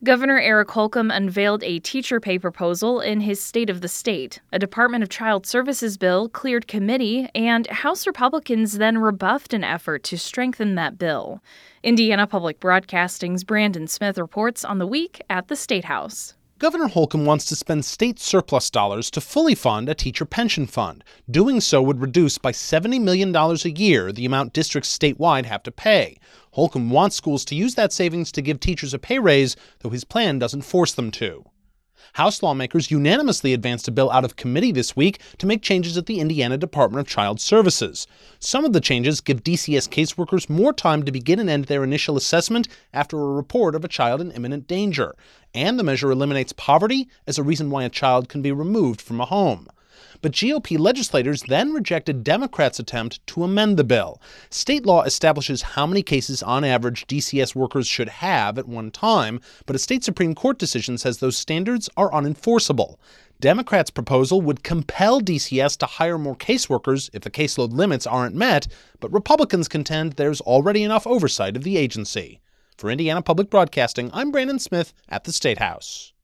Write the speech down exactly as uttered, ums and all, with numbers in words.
Governor Eric Holcomb unveiled a teacher pay proposal in his State of the State. A Department of Child Services bill cleared committee, and House Republicans then rebuffed an effort to strengthen that bill. Indiana Public Broadcasting's Brandon Smith reports on the week at the State House. Governor Holcomb wants to spend state surplus dollars to fully fund a teacher pension fund. Doing so would reduce by seventy million dollars a year the amount districts statewide have to pay. Holcomb wants schools to use that savings to give teachers a pay raise, though his plan doesn't force them to. House lawmakers unanimously advanced a bill out of committee this week to make changes at the Indiana Department of Child Services. Some of the changes give D C S caseworkers more time to begin and end their initial assessment after a report of a child in imminent danger. And the measure eliminates poverty as a reason why a child can be removed from a home. But G O P legislators then rejected Democrats' attempt to amend the bill. State law establishes how many cases on average D C S workers should have at one time, but a state Supreme Court decision says those standards are unenforceable. Democrats' proposal would compel D C S to hire more caseworkers if the caseload limits aren't met, but Republicans contend there's already enough oversight of the agency. For Indiana Public Broadcasting, I'm Brandon Smith at the State House.